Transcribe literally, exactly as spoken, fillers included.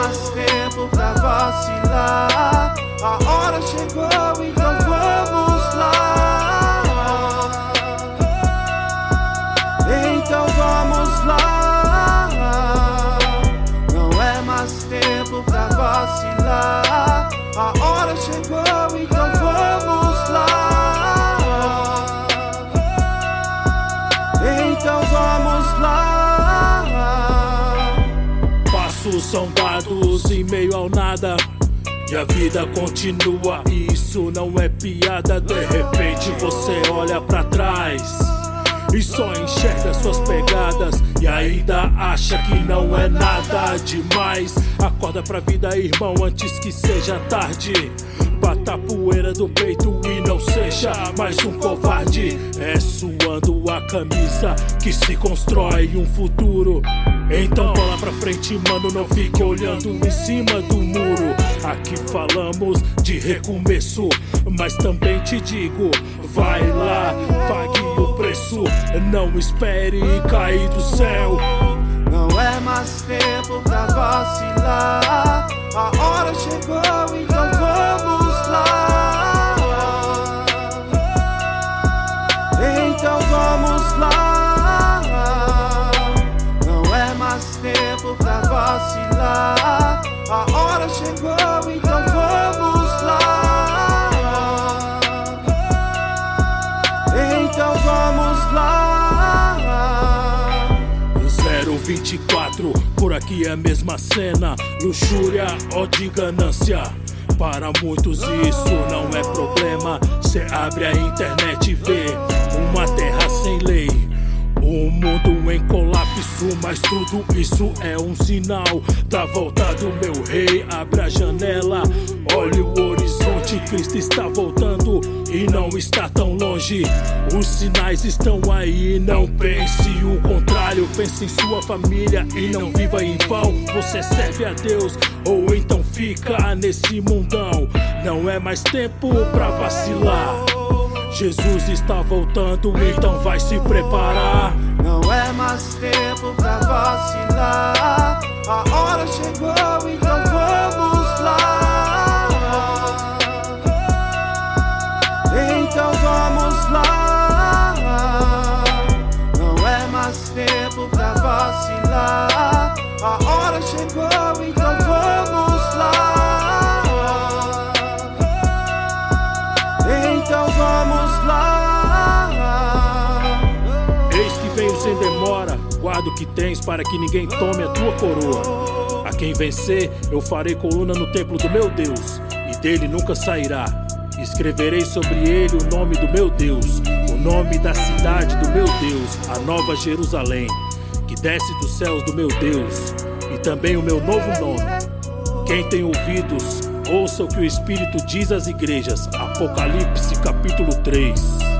mais tempo pra vacilar. A hora chegou, então vamos lá. Então vamos lá. Não é mais tempo pra vacilar. A hora chegou, então vamos lá. Então vamos lá. Passos são dados em meio ao nada, e a vida continua, e isso não é piada. De repente você olha pra trás e só enxerga suas pegadas, e ainda acha que não é nada demais. Acorda pra vida, irmão, antes que seja tarde. Bata a poeira do peito e não seja mais um covarde. É suando a camisa que se constrói um futuro. Então bola pra frente, mano, não fique olhando em cima do muro. Aqui falamos de recomeço, mas também te digo, vai lá, pague o preço. Não espere cair do céu. Não é mais tempo pra vacilar. A hora chegou, então vamos lá. Então vamos lá. Não é mais tempo pra vacilar. A hora chegou, então vamos lá. Então vamos lá. zero vinte e quatro, por aqui é a mesma cena. Luxúria, ódio e ganância. Para muitos isso não é problema. Cê abre a internet e vê uma terra sem lei, um mundo em colapso, mas tudo isso é um sinal da volta do meu rei. Abre a janela, olha o horizonte, Cristo está voltando e não está tão longe. Os sinais estão aí, não pense o contrário. Pense em sua família e não viva em vão. Você serve a Deus ou então fica nesse mundão. Não é mais tempo pra vacilar. Jesus está voltando, então vai se preparar. Não é mais tempo pra vacilar. A hora chegou, então vamos lá. Então vamos lá. Não é mais tempo pra vacilar. A hora chegou, então vamos lá. Então vamos lá. Eis que venho sem demora, guarda o que tens para que ninguém tome a tua coroa. A quem vencer, eu farei coluna no templo do meu Deus, e dele nunca sairá. Escreverei sobre ele o nome do meu Deus, o nome da cidade do meu Deus, a nova Jerusalém, que desce dos céus do meu Deus, e também o meu novo nome. Quem tem ouvidos, ouça o que o Espírito diz às igrejas. Apocalipse capítulo três.